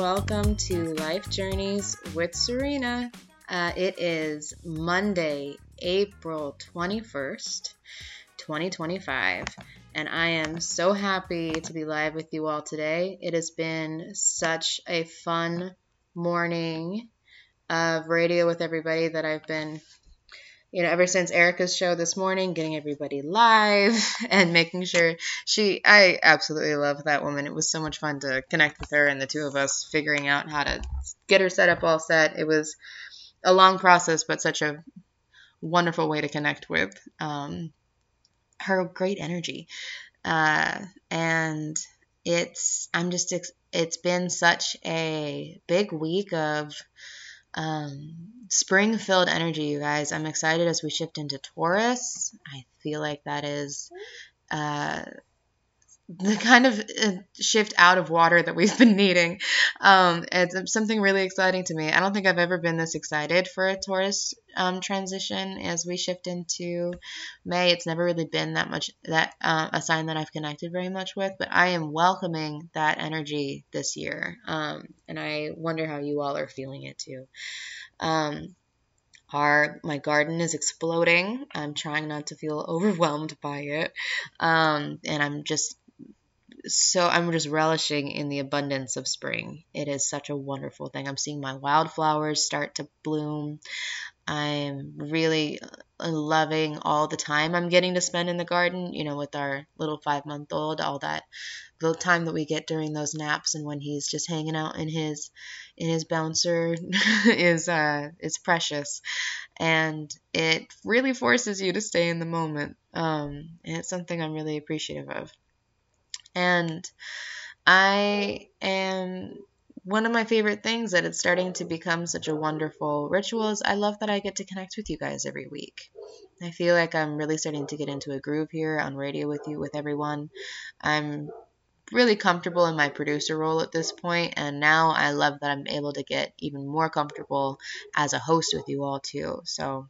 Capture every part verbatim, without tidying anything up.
welcome to Life Journeys with Serena. Uh, it is Monday, April twenty-first, twenty twenty-five, and I am so happy to be live with you all today. It has been such a fun morning of radio with everybody that I've been, you know, ever since Erica's show this morning, getting everybody live and making sure she, I absolutely love that woman. It was so much fun to connect with her and the two of us figuring out how to get her set up all set. It was a long process, but such a wonderful way to connect with um, her great energy. Uh, and it's, I'm just, it's been such a big week of Um, spring-filled energy, you guys. I'm excited as we shift into Taurus. I feel like that is uh, the kind of uh, shift out of water that we've been needing. Um, it's something really exciting to me. I don't think I've ever been this excited for a Taurus um, transition as we shift into May. It's never really been that much that uh, a sign that I've connected very much with, but I am welcoming that energy this year. Um, and I wonder how you all are feeling it too. Um, our my garden is exploding. I'm trying not to feel overwhelmed by it, um, and I'm just so I'm just relishing in the abundance of spring. It is such a wonderful thing. I'm seeing my wildflowers start to bloom. I'm really loving all the time I'm getting to spend in the garden, you know, with our little five-month-old, all that the time that we get during those naps and when he's just hanging out in his in his bouncer is uh is precious, and it really forces you to stay in the moment. Um, and it's something I'm really appreciative of. And I am one of my favorite things that it's starting to become such a wonderful ritual is I love that I get to connect with you guys every week. I feel like I'm really starting to get into a groove here on radio with you, with everyone. I'm really comfortable in my producer role at this point, and now I love that I'm able to get even more comfortable as a host with you all too. So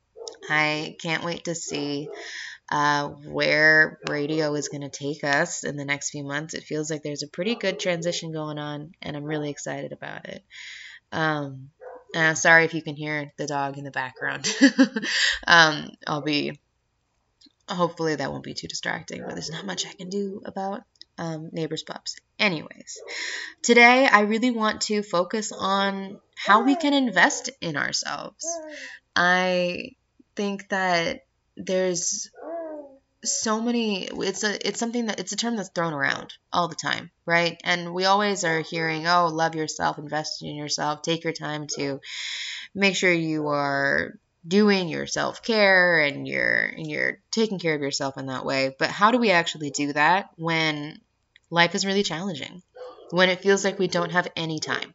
I can't wait to see uh, where radio is going to take us in the next few months. It feels like there's a pretty good transition going on, and I'm really excited about it. Um, uh, sorry if you can hear the dog in the background. um, I'll be, hopefully that won't be too distracting, but there's not much I can do about um, neighbors' pups. Anyways, today I really want to focus on how we can invest in ourselves. I think that there's so many, it's a it's something that it's a term that's thrown around all the time, right? And we always are hearing, oh, love yourself, invest in yourself, take your time to make sure you are doing your self-care and you're and you're taking care of yourself in that way. But how do we actually do that when life is really challenging, when it feels like we don't have any time?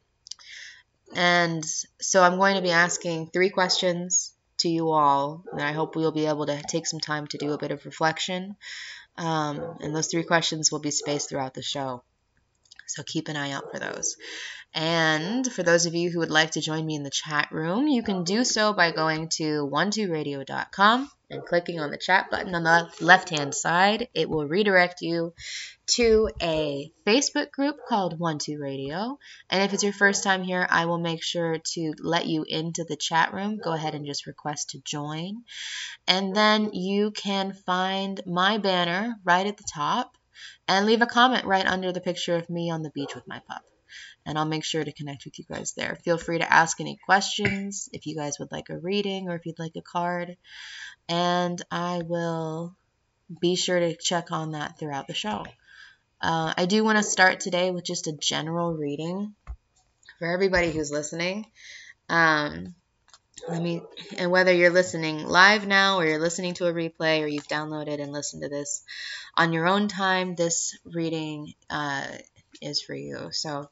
And so I'm going to be asking three questions to you all, and I hope we'll be able to take some time to do a bit of reflection. Um, and those three questions will be spaced throughout the show, so keep an eye out for those. And for those of you who would like to join me in the chat room, you can do so by going to one two radio dot com and clicking on the chat button on the left-hand side. It will redirect you to a Facebook group called one two Radio. And if it's your first time here, I will make sure to let you into the chat room. Go ahead and just request to join. And then you can find my banner right at the top and leave a comment right under the picture of me on the beach with my pup. And I'll make sure to connect with you guys there. Feel free to ask any questions if you guys would like a reading or if you'd like a card. And I will be sure to check on that throughout the show. Uh, I do want to start today with just a general reading for everybody who's listening. Um, let me, and whether you're listening live now or you're listening to a replay or you've downloaded and listened to this on your own time, this reading uh, is for you. So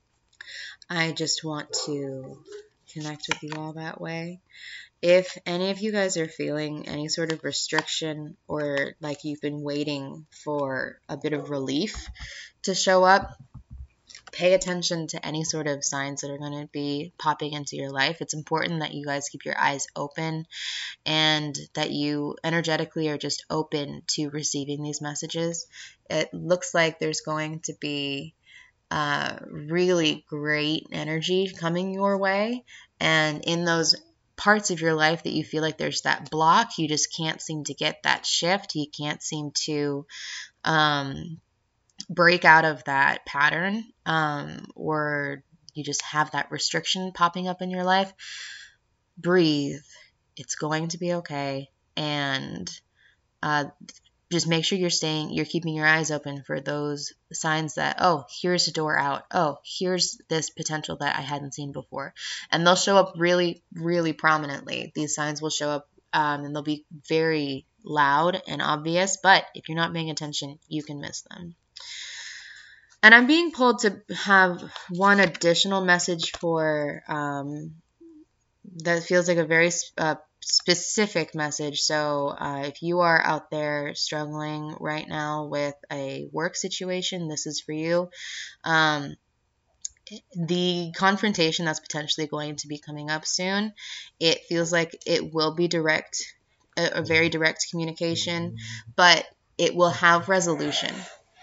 I just want to connect with you all that way. If any of you guys are feeling any sort of restriction or like you've been waiting for a bit of relief to show up, pay attention to any sort of signs that are going to be popping into your life. It's important that you guys keep your eyes open and that you energetically are just open to receiving these messages. It looks like there's going to be uh, really great energy coming your way. And in those parts of your life that you feel like there's that block, you just can't seem to get that shift. You can't seem to um, break out of that pattern, um, or you just have that restriction popping up in your life. Breathe. It's going to be okay. And uh, just make sure you're staying, you're keeping your eyes open for those signs that, oh, here's a door out. Oh, here's this potential that I hadn't seen before. And they'll show up really, really prominently. These signs will show up um, and they'll be very loud and obvious, but if you're not paying attention, you can miss them. And I'm being pulled to have one additional message for um, that feels like a very uh, specific message. So uh, if you are out there struggling right now with a work situation, this is for you. Um, the confrontation that's potentially going to be coming up soon, it feels like it will be direct, a, a very direct communication, but it will have resolution.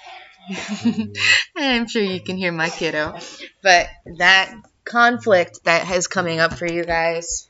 I'm sure you can hear my kiddo, but that conflict that is coming up for you guys,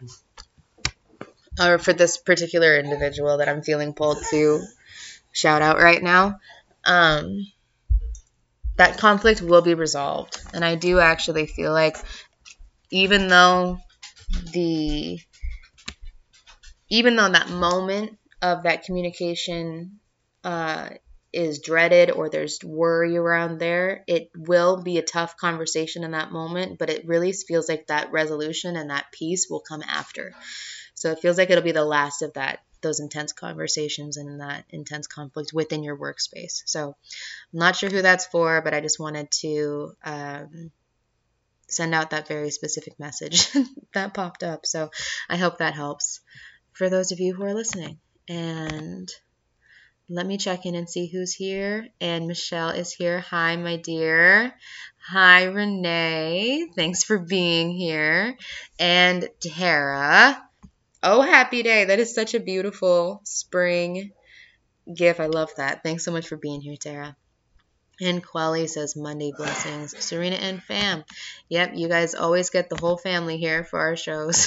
or for this particular individual that I'm feeling pulled to shout out right now, um, that conflict will be resolved. And I do actually feel like even though the even though that moment of that communication uh, is dreaded or there's worry around there, it will be a tough conversation in that moment, but it really feels like that resolution and that peace will come after. So it feels like it'll be the last of that, those intense conversations and that intense conflict within your workspace. So I'm not sure who that's for, but I just wanted to um, send out that very specific message that popped up. So I hope that helps for those of you who are listening. And let me check in and see who's here. And Michelle is here. Hi, my dear. Hi, Renee. Thanks for being here. And Tara. Oh, happy day. That is such a beautiful spring gif. I love that. Thanks so much for being here, Tara. And Quelly says, Monday blessings. Serena and fam. Yep, you guys always get the whole family here for our shows.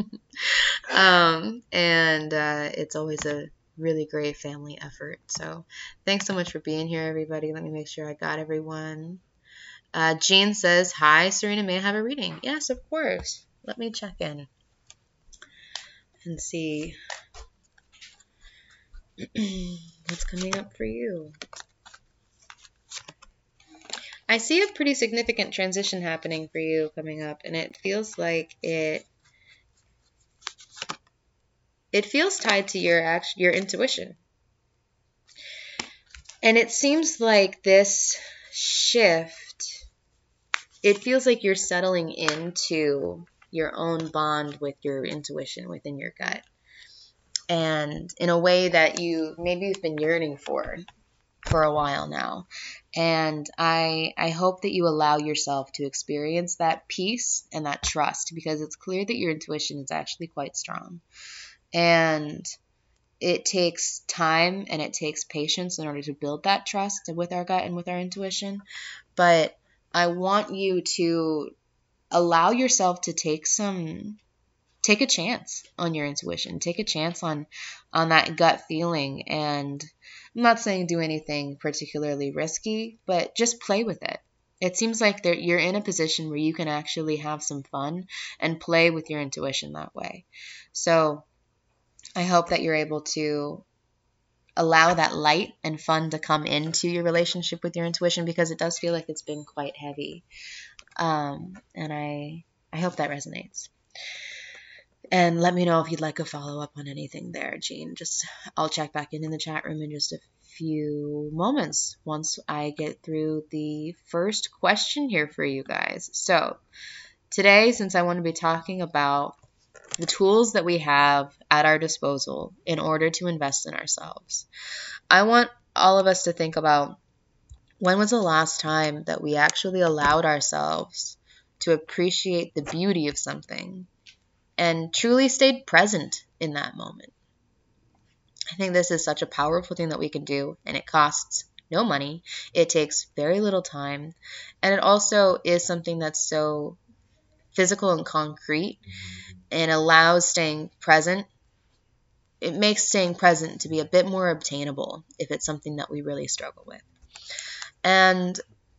um, and uh, it's always a really great family effort. So thanks so much for being here, everybody. Let me make sure I got everyone. Uh, Jean says, hi, Serena, may I have a reading? Yes, of course. Let me check in and see what's coming up for you. I see a pretty significant transition happening for you coming up, and it feels like it it feels tied to your act, your intuition. And it seems like this shift, it feels like you're settling into your own bond with your intuition within your gut. And in a way that you maybe you've been yearning for for a while now. And I I hope that you allow yourself to experience that peace and that trust, because it's clear that your intuition is actually quite strong. And it takes time and it takes patience in order to build that trust with our gut and with our intuition. But I want you to allow yourself to take some take a chance on your intuition. Take a chance on on that gut feeling. And I'm not saying do anything particularly risky, but just play with it. It seems like there, you're in a position where you can actually have some fun and play with your intuition that way. So I hope that you're able to allow that light and fun to come into your relationship with your intuition, because it does feel like it's been quite heavy. Um, and I, I hope that resonates. And let me know if you'd like a follow-up on anything there, Jean. Just I'll check back in in the chat room in just a few moments once I get through the first question here for you guys. So today, since I want to be talking about the tools that we have at our disposal in order to invest in ourselves, I want all of us to think about, when was the last time that we actually allowed ourselves to appreciate the beauty of something and truly stayed present in that moment? I think this is such a powerful thing that we can do, and it costs no money. It takes very little time. And it also is something that's so physical and concrete and allows staying present. It makes staying present to be a bit more obtainable if it's something that we really struggle with. And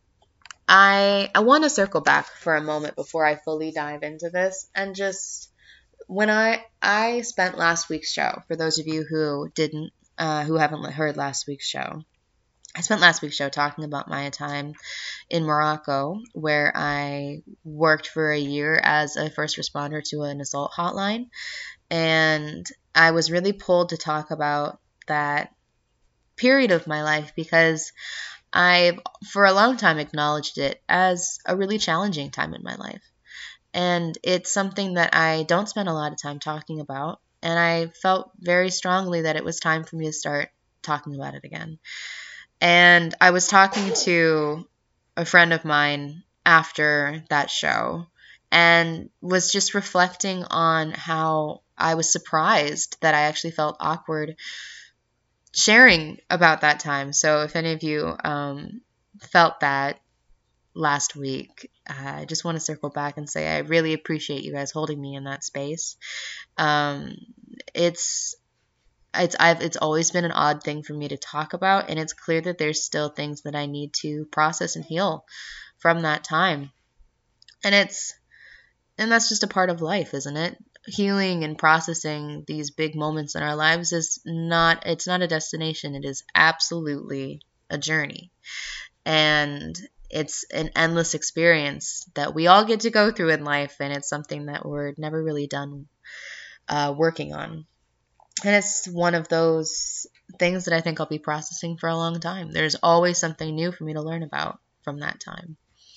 I I want to circle back for a moment before I fully dive into this, and just when I I spent last week's show, for those of you who didn't uh, who haven't heard last week's show, I spent last week's show talking about my time in Morocco, where I worked for a year as a first responder to an assault hotline, and I was really pulled to talk about that period of my life because I've for a long time acknowledged it as a really challenging time in my life. And it's something that I don't spend a lot of time talking about. And I felt very strongly that it was time for me to start talking about it again. And I was talking to a friend of mine after that show and was just reflecting on how I was surprised that I actually felt awkward sharing about that time. So if any of you um, felt that last week, uh, I just want to circle back and say I really appreciate you guys holding me in that space. Um, it's it's I've it's always been an odd thing for me to talk about, and it's clear that there's still things that I need to process and heal from that time. And it's and that's just a part of life, isn't it? Healing and processing these big moments in our lives is not it's not a destination. It is absolutely a journey. And it's an endless experience that we all get to go through in life, and it's something that we're never really done uh, working on. And it's one of those things that I think I'll be processing for a long time. There's always something new for me to learn about from that time.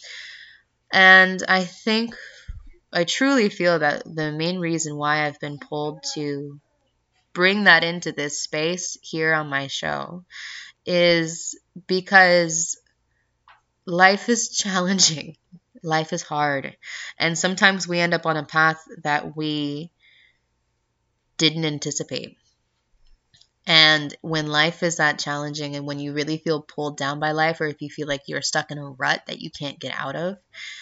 And I think, I truly feel that the main reason why I've been pulled to bring that into this space here on my show is because life is challenging. Life is hard. And sometimes we end up on a path that we didn't anticipate. And when life is that challenging and when you really feel pulled down by life, or if you feel like you're stuck in a rut that you can't get out of,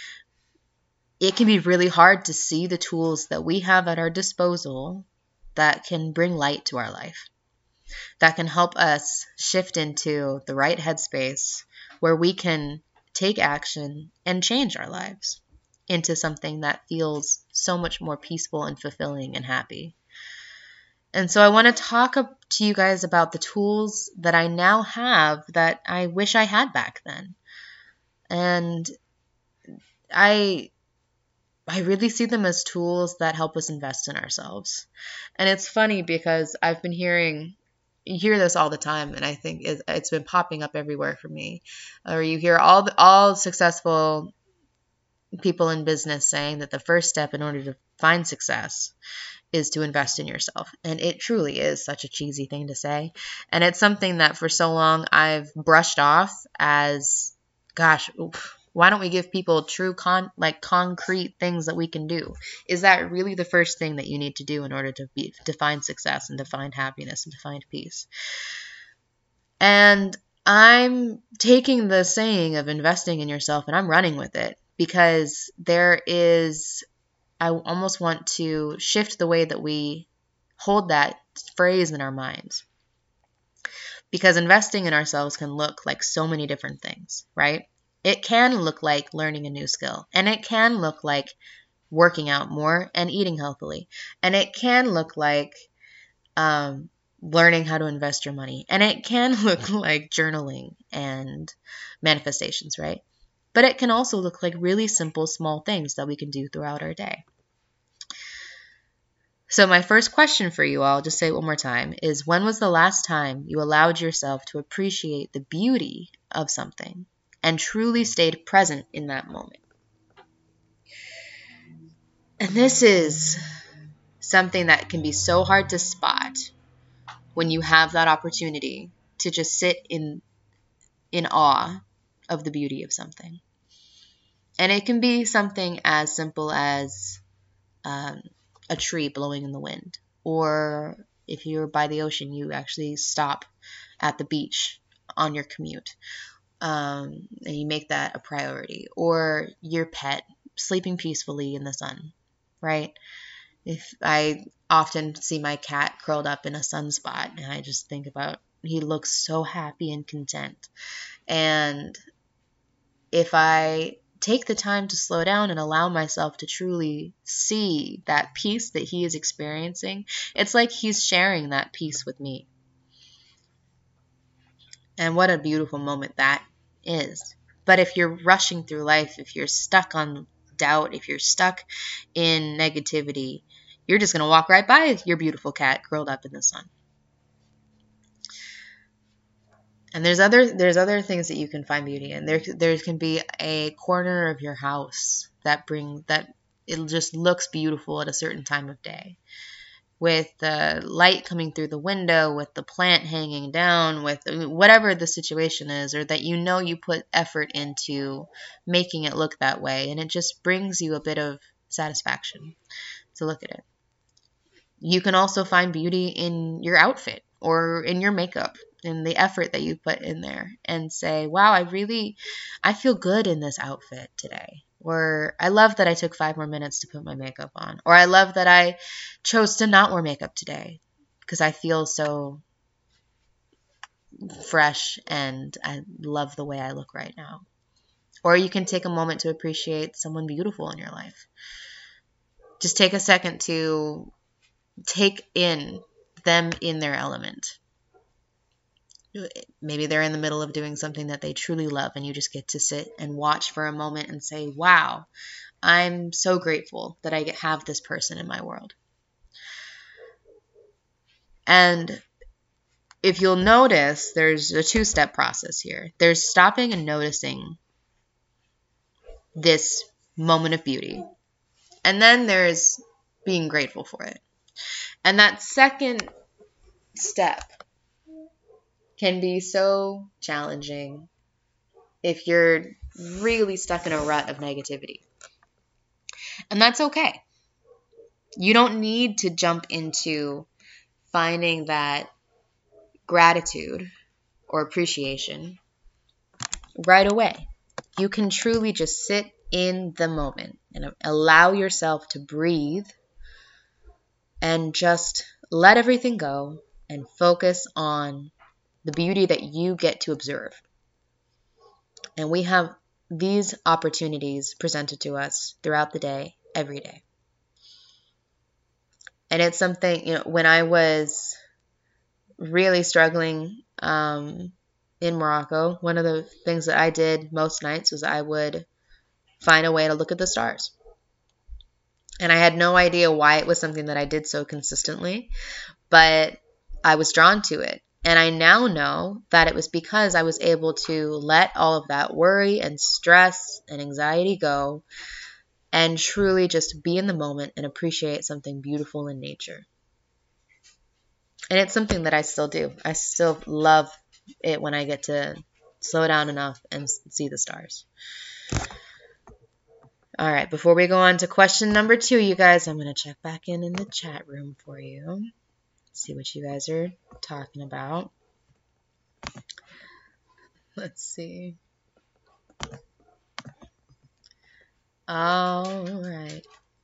it can be really hard to see the tools that we have at our disposal that can bring light to our life, that can help us shift into the right headspace where we can take action and change our lives into something that feels so much more peaceful and fulfilling and happy. And so I want to talk to you guys about the tools that I now have that I wish I had back then. And I I really see them as tools that help us invest in ourselves. And it's funny because I've been hearing you hear this all the time, and I think it, it's been popping up everywhere for me. Or you hear all the, all successful people in business saying that the first step in order to find success is to invest in yourself. And it truly is such a cheesy thing to say. And it's something that for so long I've brushed off as, gosh, oof, why don't we give people true con like concrete things that we can do? Is that really the first thing that you need to do in order to be to find success and to find happiness and to find peace? And I'm taking the saying of investing in yourself and I'm running with it, because there is, I almost want to shift the way that we hold that phrase in our minds. Because investing in ourselves can look like so many different things, right? It can look like learning a new skill, and it can look like working out more and eating healthily, and it can look like um, learning how to invest your money, and it can look like journaling and manifestations, right? But it can also look like really simple, small things that we can do throughout our day. So my first question for you all, just say it one more time, is when was the last time you allowed yourself to appreciate the beauty of something and truly stayed present in that moment? And this is something that can be so hard to spot when you have that opportunity to just sit in in awe of the beauty of something. And it can be something as simple as um, a tree blowing in the wind, or if you're by the ocean, you actually stop at the beach on your commute. Um, and you make that a priority. Or your pet sleeping peacefully in the sun, right? If I often see my cat curled up in a sunspot, and I just think about, he looks so happy and content. And if I take the time to slow down and allow myself to truly see that peace that he is experiencing, it's like he's sharing that peace with me. And what a beautiful moment that is. But if you're rushing through life, if you're stuck on doubt, if you're stuck in negativity, you're just going to walk right by your beautiful cat curled up in the sun. And there's other there's other things that you can find beauty in. There there can be a corner of your house that bring that it just looks beautiful at a certain time of day, with the light coming through the window, with the plant hanging down, with whatever the situation is, or that you know you put effort into making it look that way, and it just brings you a bit of satisfaction to look at it. You can also find beauty in your outfit or in your makeup, in the effort that you put in there, and say, wow, I really, I feel good in this outfit today. Or I love that I took five more minutes to put my makeup on. Or I love that I chose to not wear makeup today because I feel so fresh and I love the way I look right now. Or you can take a moment to appreciate someone beautiful in your life. Just take a second to take in them in their element. Maybe they're in the middle of doing something that they truly love, and you just get to sit and watch for a moment and say, wow, I'm so grateful that I have this person in my world. And if you'll notice, there's a two-step process here. There's stopping and noticing this moment of beauty. And then there's being grateful for it. And that second step can be so challenging if you're really stuck in a rut of negativity. And that's okay. You don't need to jump into finding that gratitude or appreciation right away. You can truly just sit in the moment and allow yourself to breathe and just let everything go and focus on the beauty that you get to observe. And we have these opportunities presented to us throughout the day, every day. And it's something, you know, when I was really struggling um, in Morocco, one of the things that I did most nights was I would find a way to look at the stars. And I had no idea why it was something that I did so consistently, but I was drawn to it. And I now know that it was because I was able to let all of that worry and stress and anxiety go and truly just be in the moment and appreciate something beautiful in nature. And it's something that I still do. I still love it when I get to slow down enough and see the stars. All right, before we go on to question number two, you guys, I'm going to check back in in the chat room for you. See what you guys are talking about. Let's see. All right.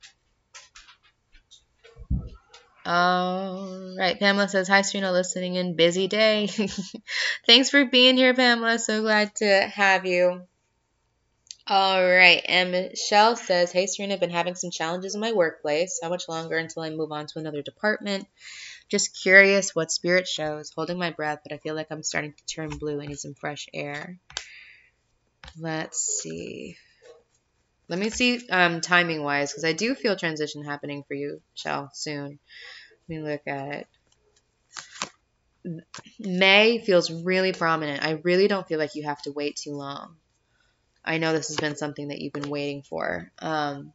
All right. Pamela says, hi, Serena, listening in. Busy day. Thanks for being here, Pamela. So glad to have you. All right. And Michelle says, hey, Serena, I've been having some challenges in my workplace. How much longer until I move on to another department? Just curious what spirit shows. Holding my breath, but I feel like I'm starting to turn blue and need some fresh air. Let's see. Let me see um, timing-wise, because I do feel transition happening for you, Michelle, soon. Let me look at it. May feels really prominent. I really don't feel like you have to wait too long. I know this has been something that you've been waiting for. Um,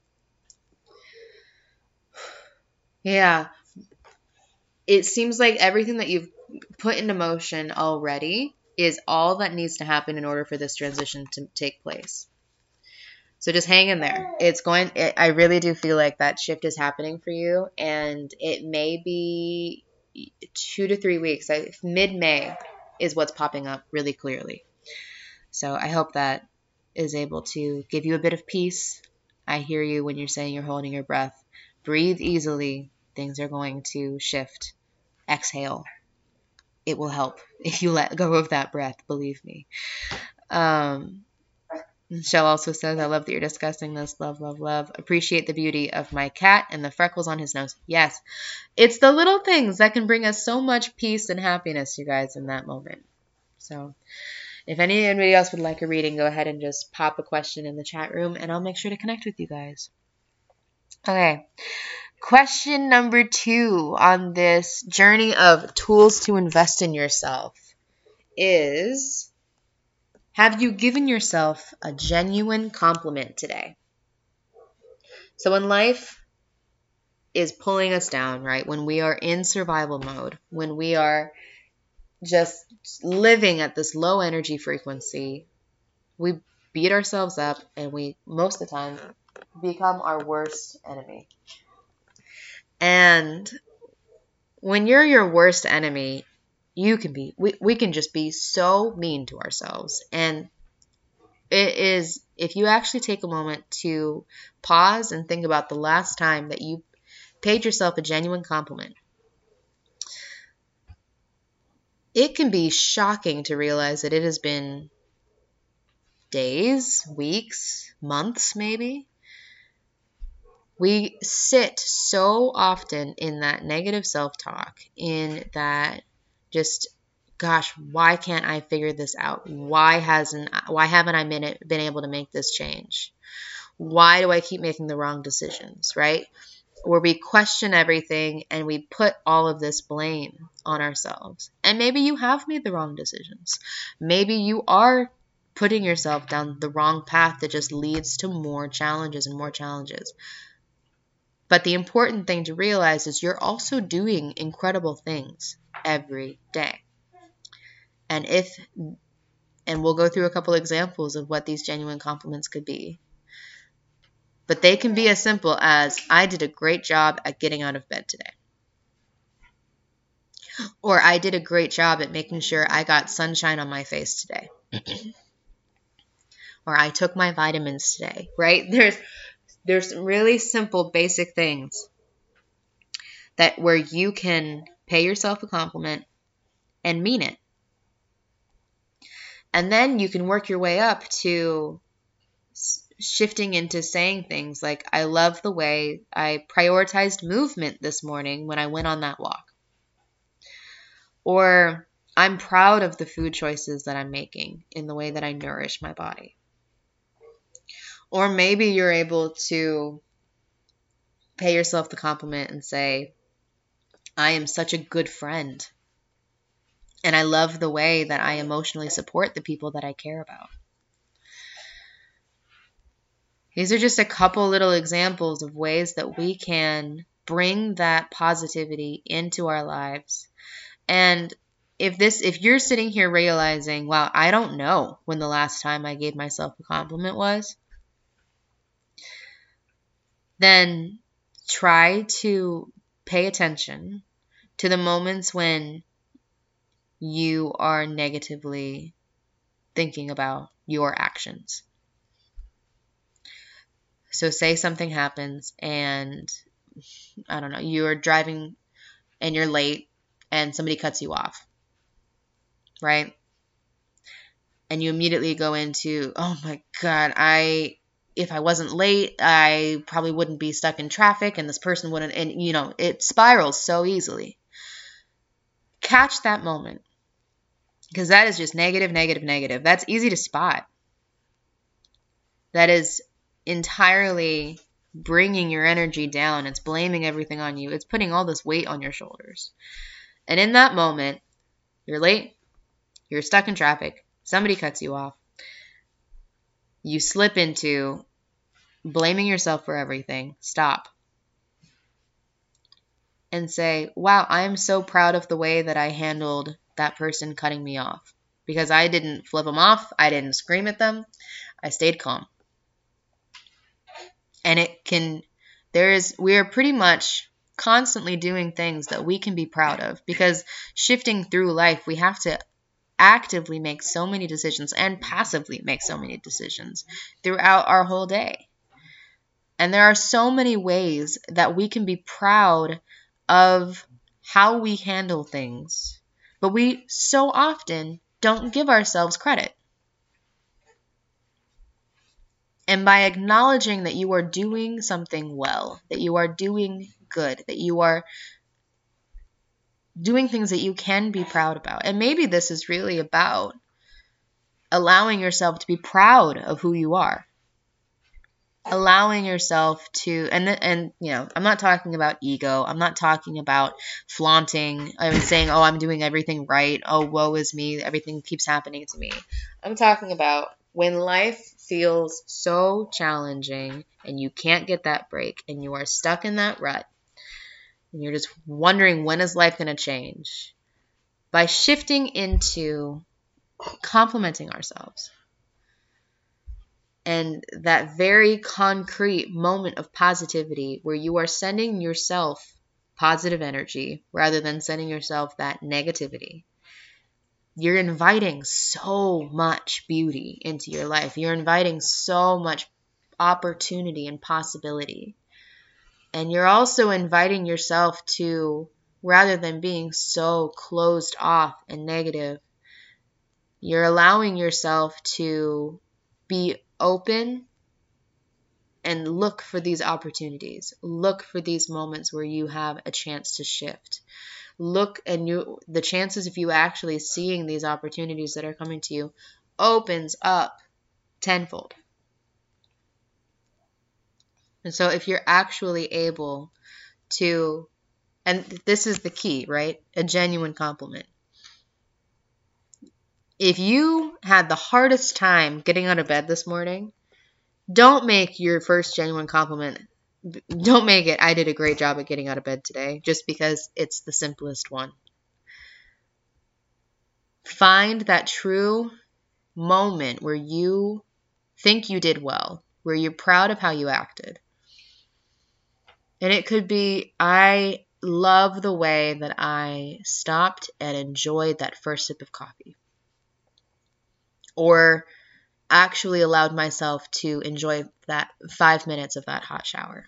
yeah. It seems like everything that you've put into motion already is all that needs to happen in order for this transition to take place. So just hang in there. It's going, it, I really do feel like that shift is happening for you, and it may be two to three weeks, mid-May. is what's popping up really clearly. So I hope that is able to give you a bit of peace. I hear you when you're saying you're holding your breath. Breathe easily. Things are going to shift. Exhale. It will help if you let go of that breath, believe me. Um, Michelle also says, I love that you're discussing this. Love, love, love. Appreciate the beauty of my cat and the freckles on his nose. Yes, it's the little things that can bring us so much peace and happiness, you guys, in that moment. So if any, anybody else would like a reading, go ahead and just pop a question in the chat room, and I'll make sure to connect with you guys. Okay. Question number two on this journey of tools to invest in yourself is, have you given yourself a genuine compliment today? So when life is pulling us down, right? When we are in survival mode, when we are just living at this low energy frequency, we beat ourselves up and we, most of the time, become our worst enemy. And when you're your worst enemy, you can be, we, we can just be so mean to ourselves. And it is, if you actually take a moment to pause and think about the last time that you paid yourself a genuine compliment, it can be shocking to realize that it has been days, weeks, months maybe. We sit so often in that negative self-talk, in that just, gosh, why can't I figure this out? Why hasn't, why haven't I been, been able to make this change? Why do I keep making the wrong decisions, right? Where we question everything and we put all of this blame on ourselves. And maybe you have made the wrong decisions. Maybe you are putting yourself down the wrong path that just leads to more challenges and more challenges. But the important thing to realize is you're also doing incredible things every day. And if, and we'll go through a couple examples of what these genuine compliments could be. But they can be as simple as, I did a great job at getting out of bed today. Or I did a great job at making sure I got sunshine on my face today. Or I took my vitamins today, right? There's there's some really simple, basic things that where you can pay yourself a compliment and mean it. And then you can work your way up to shifting into saying things like, I love the way I prioritized movement this morning when I went on that walk. Or I'm proud of the food choices that I'm making in the way that I nourish my body. Or maybe you're able to pay yourself the compliment and say, I am such a good friend. And I love the way that I emotionally support the people that I care about. These are just a couple little examples of ways that we can bring that positivity into our lives. And if this, if you're sitting here realizing, wow, I don't know when the last time I gave myself a compliment was, then try to pay attention to the moments when you are negatively thinking about your actions. So say something happens and, I don't know, you're driving and you're late and somebody cuts you off, right? And you immediately go into, oh my God, I, if I wasn't late, I probably wouldn't be stuck in traffic and this person wouldn't, and you know, it spirals so easily. Catch that moment, because that is just negative, negative, negative. That's easy to spot. That is entirely bringing your energy down. It's blaming everything on you. It's putting all this weight on your shoulders. And in that moment, you're late, you're stuck in traffic, somebody cuts you off. You slip into blaming yourself for everything. Stop. And say, wow, I am so proud of the way that I handled that person cutting me off. Because I didn't flip them off. I didn't scream at them. I stayed calm. And it can, there is, we are pretty much constantly doing things that we can be proud of. Because shifting through life, we have to actively make so many decisions and passively make so many decisions throughout our whole day. And there are so many ways that we can be proud of how we handle things, but we so often don't give ourselves credit. And by acknowledging that you are doing something well, that you are doing good, that you are doing things that you can be proud about. And maybe this is really about allowing yourself to be proud of who you are. Allowing yourself to, and, and you know, I'm not talking about ego. I'm not talking about flaunting. I'm saying, oh, I'm doing everything right. Oh, woe is me. Everything keeps happening to me. I'm talking about when life feels so challenging and you can't get that break and you are stuck in that rut and you're just wondering, when is life going to change? By shifting into complimenting ourselves. And that very concrete moment of positivity where you are sending yourself positive energy rather than sending yourself that negativity. You're inviting so much beauty into your life. You're inviting so much opportunity and possibility. And you're also inviting yourself to, rather than being so closed off and negative, you're allowing yourself to be open and look for these opportunities. Look for these moments where you have a chance to shift. Look, and you, the chances of you actually seeing these opportunities that are coming to you opens up tenfold. And so if you're actually able to, and this is the key, right? A genuine compliment. If you had the hardest time getting out of bed this morning, don't make your first genuine compliment, don't make it, I did a great job at getting out of bed today, just because it's the simplest one. Find that true moment where you think you did well, where you're proud of how you acted. And it could be, I love the way that I stopped and enjoyed that first sip of coffee. Or actually allowed myself to enjoy that five minutes of that hot shower.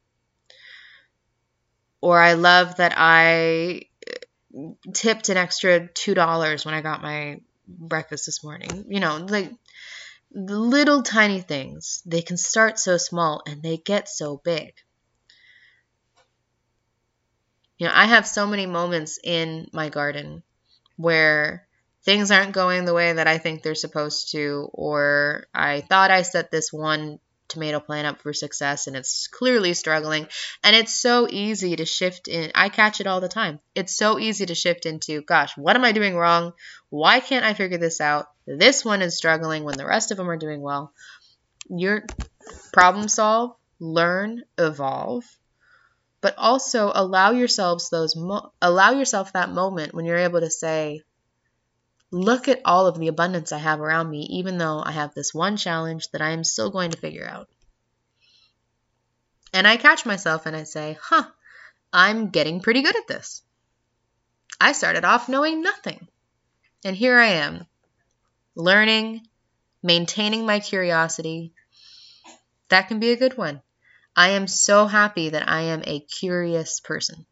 Or I love that I tipped an extra two dollars when I got my breakfast this morning. You know, like the little tiny things. They can start so small and they get so big. You know, I have so many moments in my garden where things aren't going the way that I think they're supposed to, or I thought I set this one tomato plant up for success and it's clearly struggling. And it's so easy to shift in. I catch it all the time. It's so easy to shift into, gosh, what am I doing wrong? Why can't I figure this out? This one is struggling when the rest of them are doing well. You're problem solve, learn, evolve, but also allow yourselves those mo- allow yourself that moment when you're able to say, look at all of the abundance I have around me, even though I have this one challenge that I am still going to figure out. And I catch myself and I say, huh, I'm getting pretty good at this. I started off knowing nothing. And here I am, learning, maintaining my curiosity. That can be a good one. I am so happy that I am a curious person.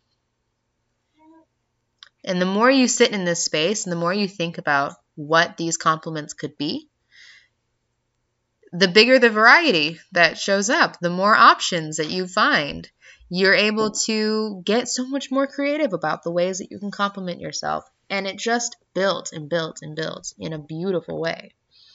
And the more you sit in this space and the more you think about what these compliments could be, the bigger the variety that shows up, the more options that you find. You're able to get so much more creative about the ways that you can compliment yourself. And it just builds and builds and builds in a beautiful way.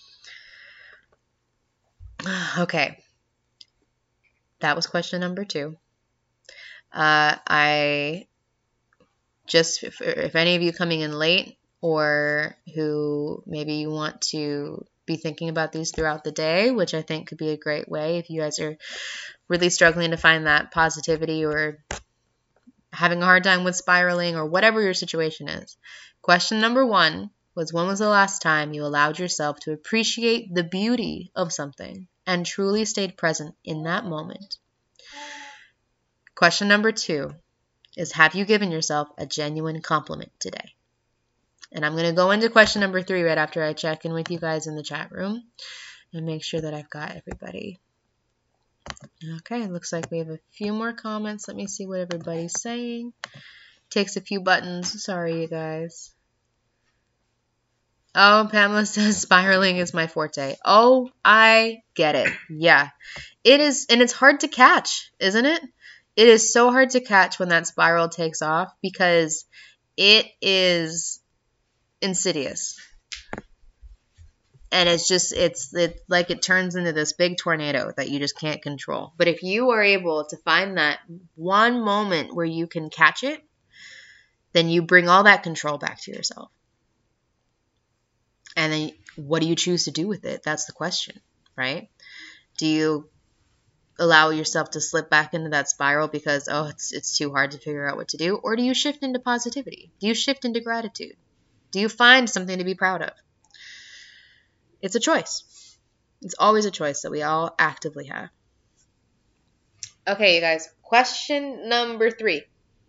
Okay. That was question number two. Uh, I... Just if, if any of you coming in late or who maybe you want to be thinking about these throughout the day, which I think could be a great way if you guys are really struggling to find that positivity or having a hard time with spiraling or whatever your situation is. Question number one was, when was the last time you allowed yourself to appreciate the beauty of something and truly stayed present in that moment? Question number two is, have you given yourself a genuine compliment today? And I'm going to go into question number three right after I check in with you guys in the chat room and make sure that I've got everybody. Okay, looks like we have a few more comments. Let me see what everybody's saying. Takes a few buttons. Sorry, you guys. Oh, Pamela says spiraling is my forte. Oh, I get it. Yeah, it is. And it's hard to catch, isn't it? It is so hard to catch when that spiral takes off because it is insidious. And it's just, it's it, like it turns into this big tornado that you just can't control. But if you are able to find that one moment where you can catch it, then you bring all that control back to yourself. And then what do you choose to do with it? That's the question, right? Do you allow yourself to slip back into that spiral because, oh, it's it's too hard to figure out what to do? Or do you shift into positivity? Do you shift into gratitude? Do you find something to be proud of? It's a choice. It's always a choice that we all actively have. Okay, you guys. Question number three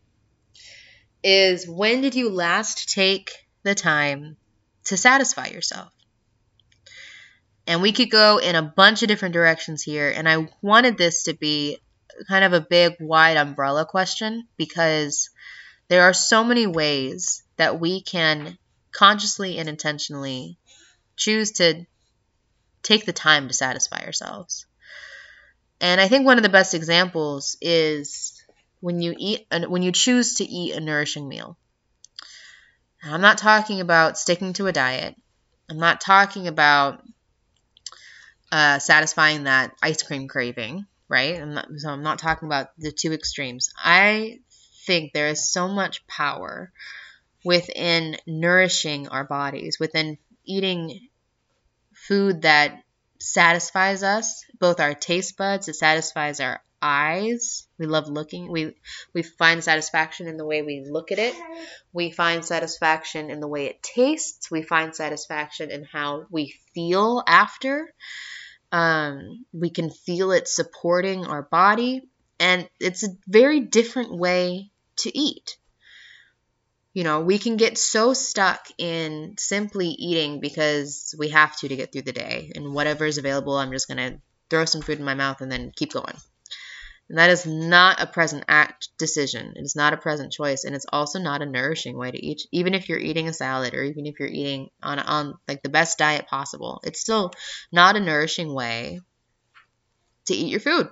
is, when did you last take the time to satisfy yourself? And we could go in a bunch of different directions here. And I wanted this to be kind of a big, wide umbrella question because there are so many ways that we can consciously and intentionally choose to take the time to satisfy ourselves. And I think one of the best examples is when you eat, when you choose to eat a nourishing meal. I'm not talking about sticking to a diet. I'm not talking about uh, satisfying that ice cream craving, right? I'm not, so I'm not talking about the two extremes. I think there is so much power within nourishing our bodies, within eating food that satisfies us, both our taste buds, it satisfies our eyes. We love looking. We we find satisfaction in the way we look at it. We find satisfaction in the way it tastes. We find satisfaction in how we feel after. Um, we can feel it supporting our body. And it's a very different way to eat. You know, we can get so stuck in simply eating because we have to to get through the day. And whatever is available, I'm just going to throw some food in my mouth and then keep going. And that is not a present act decision. It is not a present choice. And it's also not a nourishing way to eat. Even if you're eating a salad or even if you're eating on, on like the best diet possible, it's still not a nourishing way to eat your food.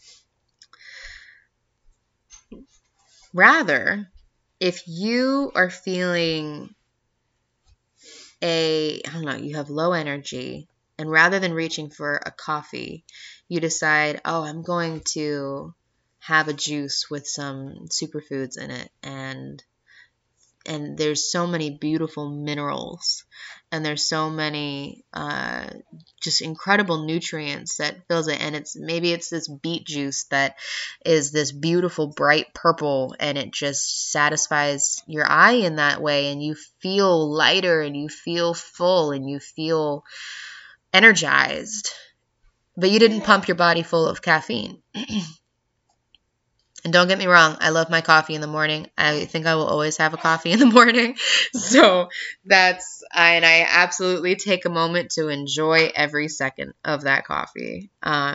Rather, if you are feeling a, I don't know, you have low energy, and rather than reaching for a coffee, you decide, oh, I'm going to have a juice with some superfoods in it, and and there's so many beautiful minerals, and there's so many uh, just incredible nutrients that fills it, and it's maybe it's this beet juice that is this beautiful bright purple, and it just satisfies your eye in that way, and you feel lighter, and you feel full, and you feel energized, but you didn't pump your body full of caffeine. And don't get me wrong, I love my coffee in the morning. I think I will always have a coffee in the morning. So that's, and I absolutely take a moment to enjoy every second of that coffee. Uh,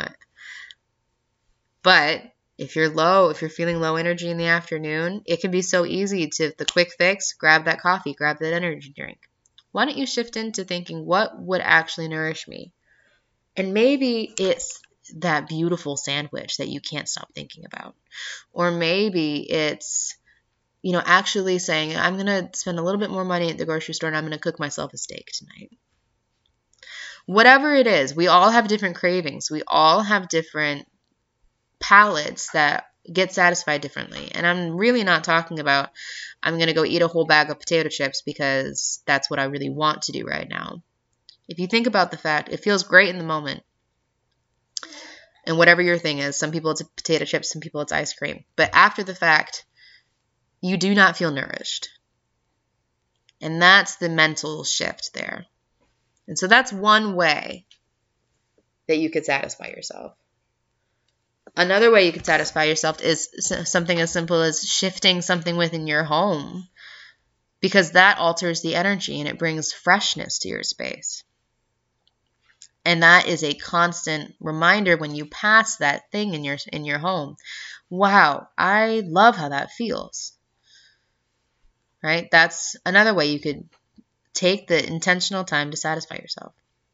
but if you're low, if you're feeling low energy in the afternoon, it can be so easy to, the quick fix, grab that coffee, grab that energy drink. Why don't you shift into thinking, what would actually nourish me? And maybe it's that beautiful sandwich that you can't stop thinking about. Or maybe it's, you know, actually saying, I'm going to spend a little bit more money at the grocery store and I'm going to cook myself a steak tonight. Whatever it is, we all have different cravings. We all have different palates that get satisfied differently. And I'm really not talking about, I'm going to go eat a whole bag of potato chips because that's what I really want to do right now. If you think about the fact, it feels great in the moment. And whatever your thing is, some people it's potato chips, some people it's ice cream. But after the fact, you do not feel nourished. And that's the mental shift there. And so that's one way that you could satisfy yourself. Another way you could satisfy yourself is something as simple as shifting something within your home. because that alters the energy and it brings freshness to your space. And that is a constant reminder when you pass that thing in your in your home. Wow, I love how that feels. Right? That's another way you could take the intentional time to satisfy yourself.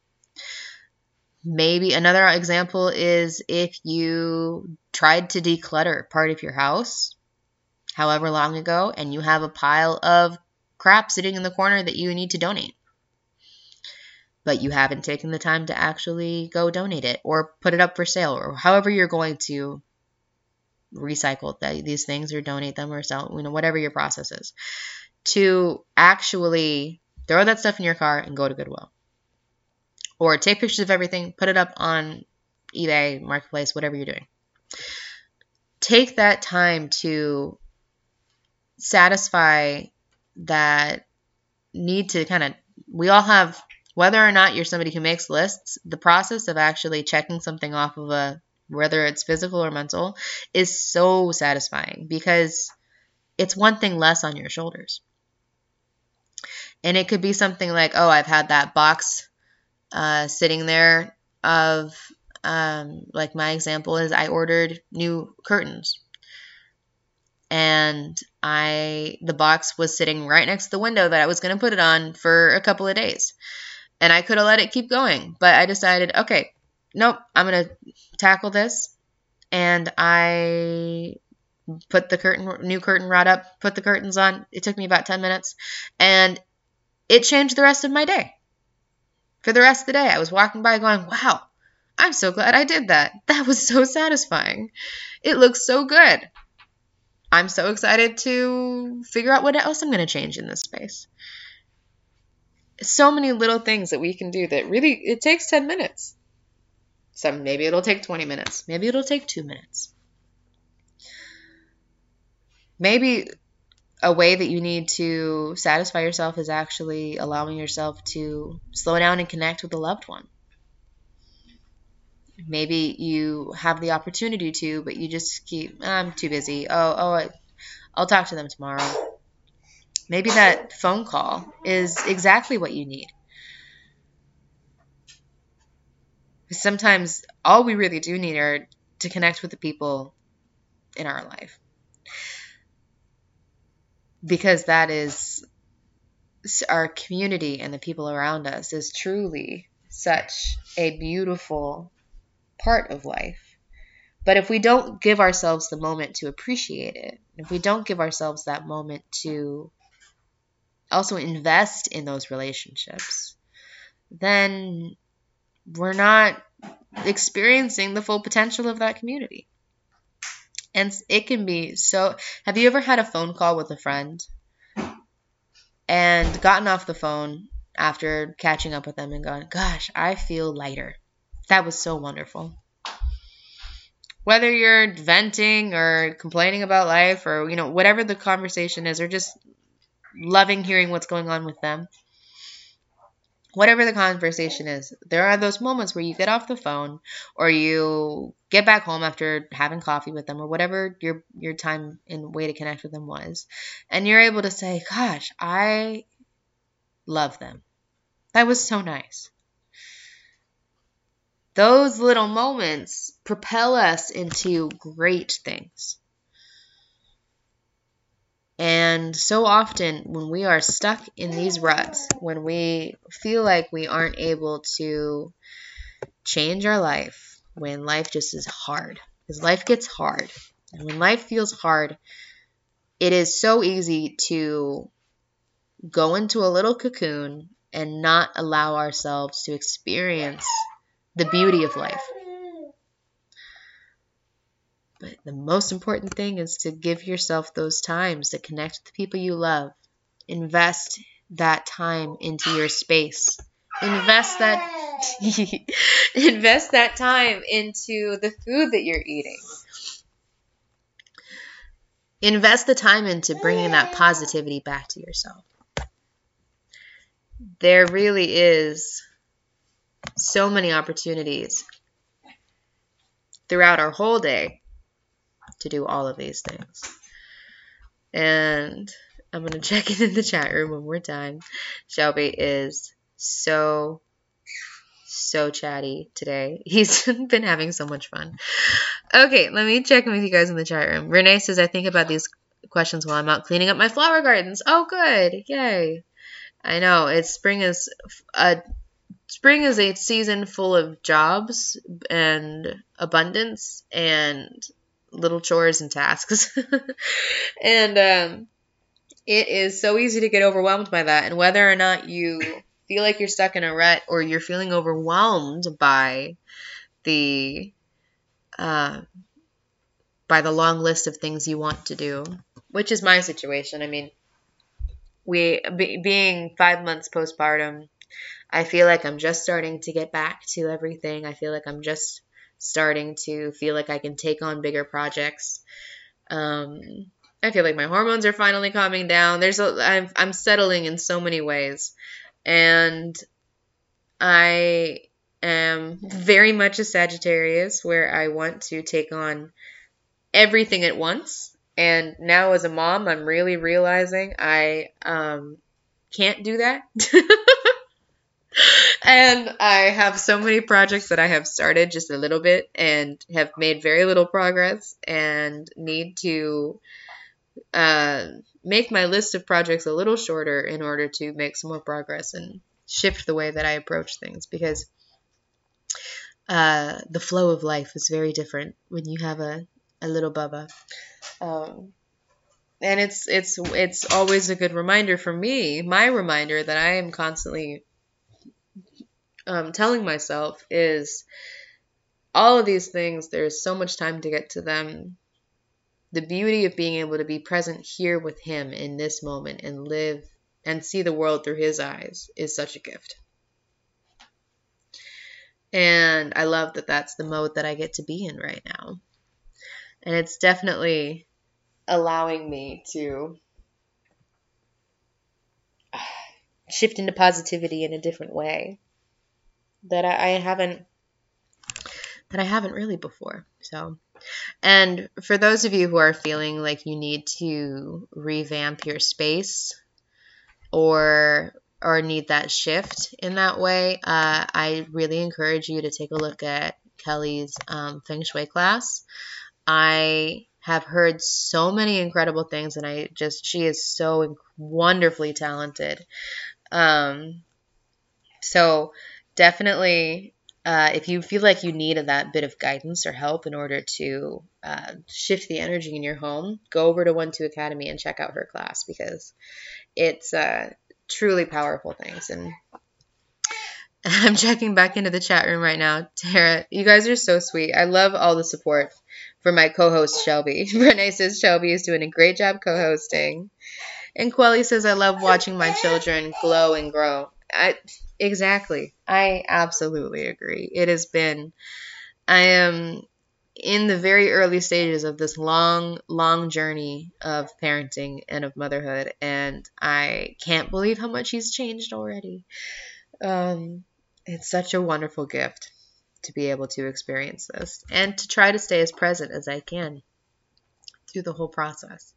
Maybe another example is if you tried to declutter part of your house, however long ago, and you have a pile of crap sitting in the corner that you need to donate. But you haven't taken the time to actually go donate it or put it up for sale, or however you're going to recycle these things or donate them or sell, you know, whatever your process is, to actually throw that stuff in your car and go to Goodwill. Or take pictures of everything, put it up on eBay, Marketplace, whatever you're doing. Take that time to satisfy that need to kind of, we all have, whether or not you're somebody who makes lists, the process of actually checking something off of a, whether it's physical or mental, is so satisfying because it's one thing less on your shoulders. And it could be something like, oh, I've had that box uh, sitting there of, um, like my example is I ordered new curtains. And I, the box was sitting right next to the window that I was going to put it on for a couple of days. And I could have let it keep going, but I decided, okay, nope, I'm going to tackle this. And I put the curtain, new curtain rod up, put the curtains on. It took me about ten minutes and it changed the rest of my day. For the rest of the day, I was walking by going, wow, I'm so glad I did that. That was so satisfying. It looks so good. I'm so excited to figure out what else I'm going to change in this space. So many little things that we can do that really, it takes ten minutes. So maybe it'll take twenty minutes. Maybe it'll take two minutes. Maybe a way that you need to satisfy yourself is actually allowing yourself to slow down and connect with a loved one. Maybe you have the opportunity to, but you just keep, I'm too busy. Oh, oh, I, I'll talk to them tomorrow. Maybe that phone call is exactly what you need. Sometimes all we really do need are to connect with the people in our life. Because that is our community and the people around us is truly such a beautiful part of life. But if we don't give ourselves the moment to appreciate it, if we don't give ourselves that moment to also invest in those relationships, then we're not experiencing the full potential of that community. And it can be so... Have you ever had a phone call with a friend and gotten off the phone after catching up with them and gone, gosh, I feel lighter. That was so wonderful. Whether you're venting or complaining about life or, you know, whatever the conversation is, or just loving hearing what's going on with them. Whatever the conversation is, there are those moments where you get off the phone or you get back home after having coffee with them or whatever your your time and way to connect with them was. And you're able to say, gosh, I love them. That was so nice. Those little moments propel us into great things. And so often when we are stuck in these ruts, when we feel like we aren't able to change our life, when life just is hard, because life gets hard. And when life feels hard, it is so easy to go into a little cocoon and not allow ourselves to experience the beauty of life. But the most important thing is to give yourself those times to connect with the people you love. Invest that time into your space. Invest that invest that time into the food that you're eating. Invest the time into bringing that positivity back to yourself. There really is so many opportunities throughout our whole day to do all of these things. And I'm going to check in in the chat room one more time. Shelby is so, so chatty today. He's been having so much fun. Okay, let me check in with you guys in the chat room. Renee says, I think about these questions while I'm out cleaning up my flower gardens. Oh, good. Yay. I know. It's spring is a spring is a season full of jobs and abundance and little chores and tasks. And um, it is so easy to get overwhelmed by that. And whether or not you feel like you're stuck in a rut or you're feeling overwhelmed by the uh, by the long list of things you want to do, which is my situation. I mean, we be, being five months postpartum, I feel like I'm just starting to get back to everything. I feel like I'm just starting to feel like I can take on bigger projects. Um, I feel like my hormones are finally calming down. There's a, I'm, I'm settling in so many ways, and I am very much a Sagittarius where I want to take on everything at once. And now as a mom, I'm really realizing I um, can't do that. And I have so many projects that I have started just a little bit and have made very little progress and need to uh, make my list of projects a little shorter in order to make some more progress and shift the way that I approach things, because uh, the flow of life is very different when you have a, a little Bubba. Um, and it's it's it's always a good reminder for me, my reminder that I am constantly Um, telling myself is all of these things, there's so much time to get to them. The beauty of being able to be present here with him in this moment and live and see the world through his eyes is such a gift. And I love that that's the mode that I get to be in right now. And it's definitely allowing me to shift into positivity in a different way that I, I haven't that I haven't really before. So, and for those of you who are feeling like you need to revamp your space or or need that shift in that way, uh, I really encourage you to take a look at Kelly's um, Feng Shui class. I have heard so many incredible things, and I just she is so wonderfully talented. Um, so definitely. Uh, if you feel like you need that bit of guidance or help in order to uh, shift the energy in your home, go over to One Two Academy and check out her class, because it's uh, truly powerful things. And I'm checking back into the chat room right now. Tara, you guys are so sweet. I love all the support for my co-host Shelby. Renee says Shelby is doing a great job co-hosting. And Quelly says, I love watching my children glow and grow. I, exactly. I absolutely agree. It has been, I am in the very early stages of this long, long journey of parenting and of motherhood, and I can't believe how much he's changed already. Um, it's such a wonderful gift to be able to experience this and to try to stay as present as I can through the whole process.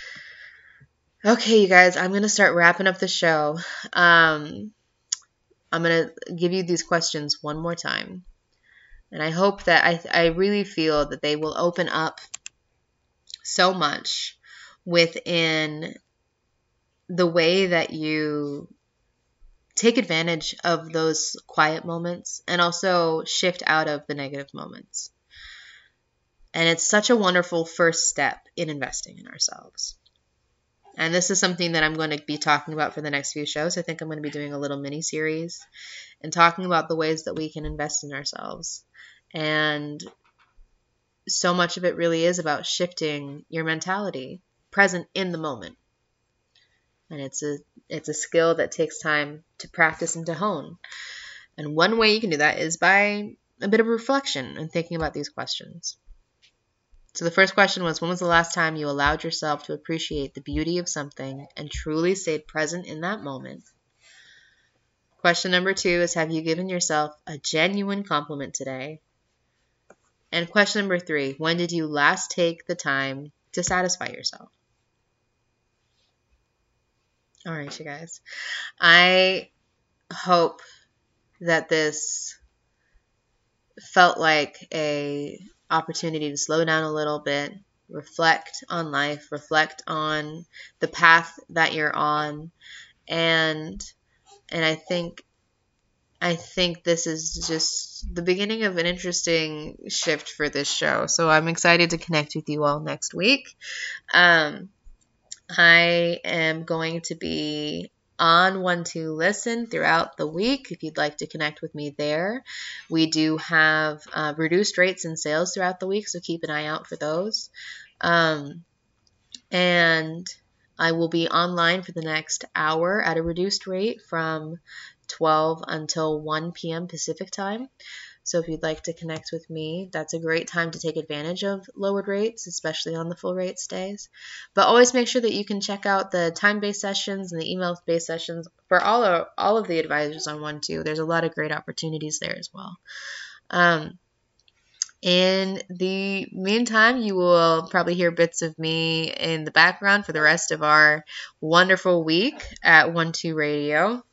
Okay, you guys, I'm going to start wrapping up the show. Um, I'm going to give you these questions one more time. And I hope that I, I really feel that they will open up so much within the way that you take advantage of those quiet moments and also shift out of the negative moments. And it's such a wonderful first step in investing in ourselves. And this is something that I'm going to be talking about for the next few shows. I think I'm going to be doing a little mini series and talking about the ways that we can invest in ourselves. And so much of it really is about shifting your mentality, present in the moment. And it's a it's a skill that takes time to practice and to hone. And one way you can do that is by a bit of reflection and thinking about these questions. So the first question was, when was the last time you allowed yourself to appreciate the beauty of something and truly stayed present in that moment? Question number two is, have you given yourself a genuine compliment today? And question number three, when did you last take the time to satisfy yourself? All right, you guys. I hope that this felt like a opportunity to slow down a little bit, reflect on life, reflect on the path that you're on, and and I think I think this is just the beginning of an interesting shift for this show. So I'm excited to connect with you all next week. Um, I am going to be on One to Listen throughout the week if you'd like to connect with me there. We do have uh, reduced rates and sales throughout the week, so keep an eye out for those. Um, and I will be online for the next hour at a reduced rate from twelve until one p.m. Pacific time. So if you'd like to connect with me, that's a great time to take advantage of lowered rates, especially on the full rate stays. But always make sure that you can check out the time-based sessions and the email-based sessions for all of, all of the advisors on One Two. There's a lot of great opportunities there as well. Um, in the meantime, you will probably hear bits of me in the background for the rest of our wonderful week at One Two Radio.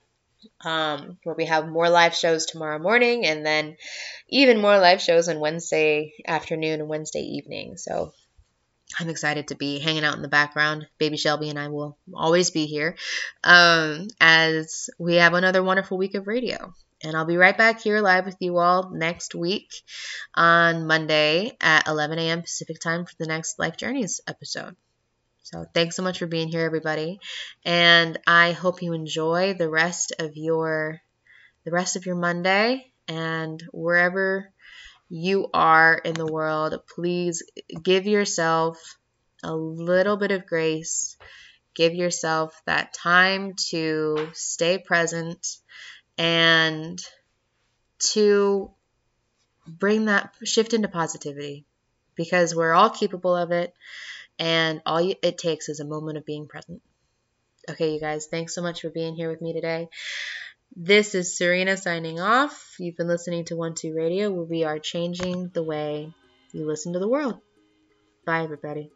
Um, where we have more live shows tomorrow morning and then even more live shows on Wednesday afternoon and Wednesday evening. So I'm excited to be hanging out in the background. Baby Shelby and I will always be here um, as we have another wonderful week of radio. And I'll be right back here live with you all next week on Monday at eleven a.m. Pacific time for the next Life Journeys episode. So thanks so much for being here, everybody. And I hope you enjoy the rest of your the rest of your Monday. And wherever you are in the world, please give yourself a little bit of grace. Give yourself that time to stay present and to bring that shift into positivity, because we're all capable of it. And all you, it takes is a moment of being present. Okay, you guys, thanks so much for being here with me today. This is Serena signing off. You've been listening to One Two Radio, where we are changing the way you listen to the world. Bye, everybody.